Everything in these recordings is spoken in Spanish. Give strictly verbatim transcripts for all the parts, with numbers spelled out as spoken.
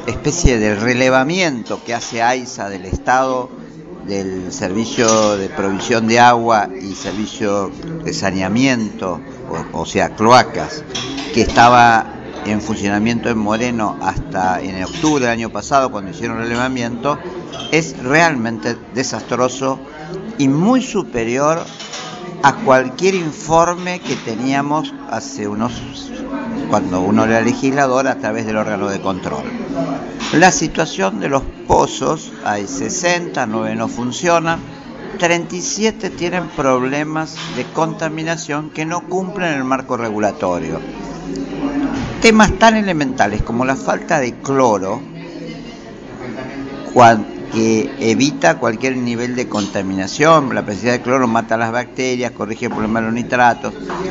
especie de relevamiento que hace AISA del Estado, del servicio de provisión de agua y servicio de saneamiento, o, o sea, cloacas, que estaba en funcionamiento en Moreno hasta en octubre del año pasado, cuando hicieron relevamiento, es realmente desastroso y muy superior a cualquier informe que teníamos hace unos, cuando uno era legislador, a través del órgano de control. La situación de los pozos, hay sesenta, nueve no funcionan, treinta y siete tienen problemas de contaminación que no cumplen el marco regulatorio. Temas tan elementales como la falta de cloro, que evita cualquier nivel de contaminación, la presencia de cloro mata las bacterias, corrige el problema de los nitratos,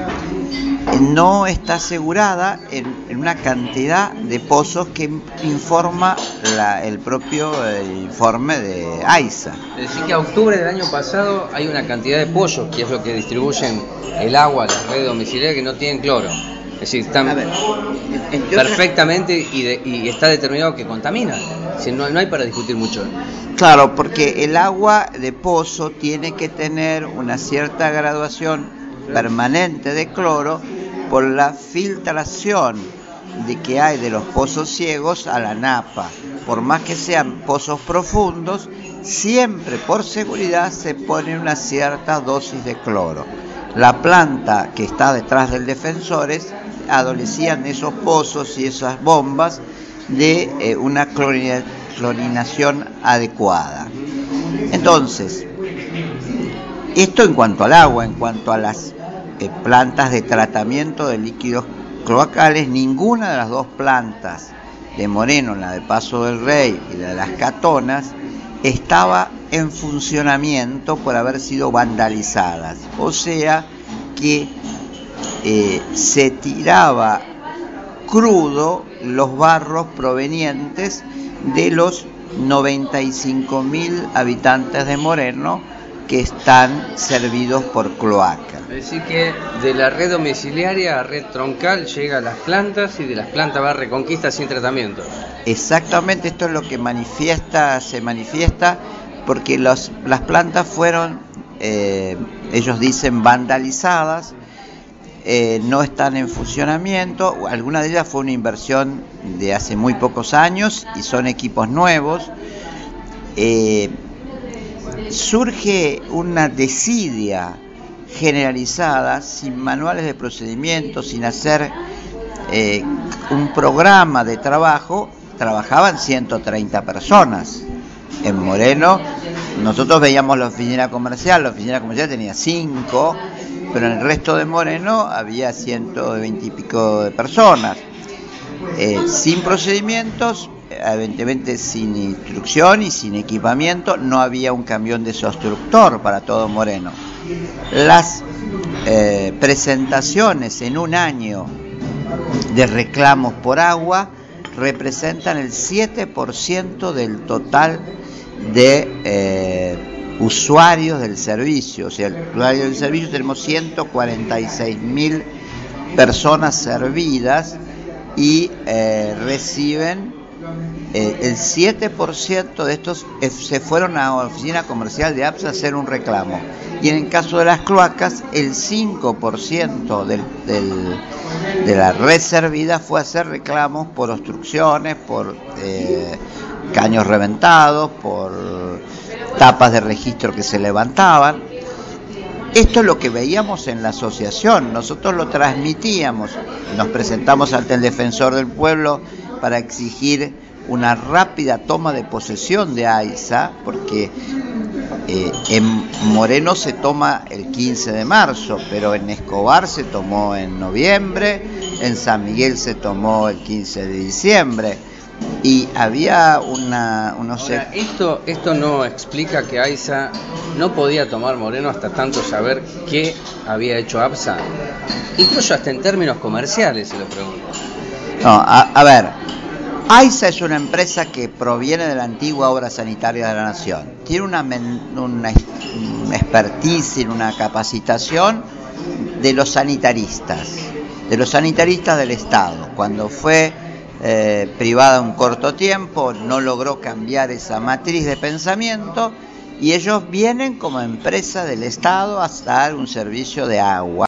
no está asegurada en, en una cantidad de pozos que informa la, el propio eh, informe de AISA. Es decir, que a octubre del año pasado hay una cantidad de pozos, que es lo que distribuyen el agua, la red domiciliaria, que no tienen cloro. Es decir, están ver, perfectamente y, de, y está determinado que contaminan. Si no, no hay para discutir mucho. Claro, porque el agua de pozo tiene que tener una cierta graduación permanente de cloro por la filtración de que hay de los pozos ciegos a la napa. Por más que sean pozos profundos, siempre por seguridad se pone una cierta dosis de cloro. La planta que está detrás del Defensores adolecían de esos pozos y esas bombas de eh, una clorina, clorinación adecuada. Entonces, esto en cuanto al agua, en cuanto a las eh, plantas de tratamiento de líquidos cloacales, ninguna de las dos plantas de Moreno, la de Paso del Rey y la de Las Catonas, estaba en funcionamiento por haber sido vandalizadas. O sea que eh, se tiraba crudo los barros provenientes de los noventa y cinco mil habitantes de Moreno que están servidos por cloaca. Es decir, que de la red domiciliaria a red troncal llega a las plantas y de las plantas va a Reconquista sin tratamiento. Exactamente, esto es lo que manifiesta, se manifiesta porque los, las plantas fueron, eh, ellos dicen, vandalizadas, eh, no están en funcionamiento. Alguna de ellas fue una inversión de hace muy pocos años y son equipos nuevos. Eh, surge una desidia generalizada, sin manuales de procedimiento, sin hacer eh, un programa de trabajo. Trabajaban ciento treinta personas. En Moreno, nosotros veíamos la oficina comercial, la oficina comercial tenía cinco, pero en el resto de Moreno había ciento veinte y pico de personas. Eh, sin procedimientos, evidentemente sin instrucción y sin equipamiento, no había un camión desobstructor para todo Moreno. Las eh, presentaciones en un año de reclamos por agua representan el siete por ciento del total de eh, usuarios del servicio. O sea, el usuario del servicio tenemos ciento cuarenta y seis mil personas servidas y eh, reciben eh, el siete por ciento de estos eh, se fueron a la oficina comercial de APSA a hacer un reclamo. Y en el caso de las cloacas, el cinco por ciento del, del, de la red servida fue a hacer reclamos por obstrucciones, por eh, caños reventados, por tapas de registro que se levantaban. Esto es lo que veíamos en la asociación, nosotros lo transmitíamos, nos presentamos ante el Defensor del Pueblo para exigir una rápida toma de posesión de AISA, porque eh, en Moreno se toma el quince de marzo, pero en Escobar se tomó en noviembre, en San Miguel se tomó el quince de diciembre. Y había una... no sé. Ahora, esto, esto no explica que AISA no podía tomar Moreno hasta tanto saber qué había hecho APSA. Incluso hasta en términos comerciales se lo pregunto. No, a, a ver, AISA es una empresa que proviene de la antigua Obra Sanitaria de la Nación. Tiene una, una expertise, una capacitación de los sanitaristas, de los sanitaristas del Estado. Cuando fue eh, privada un corto tiempo, no logró cambiar esa matriz de pensamiento y ellos vienen como empresa del Estado a dar un servicio de agua.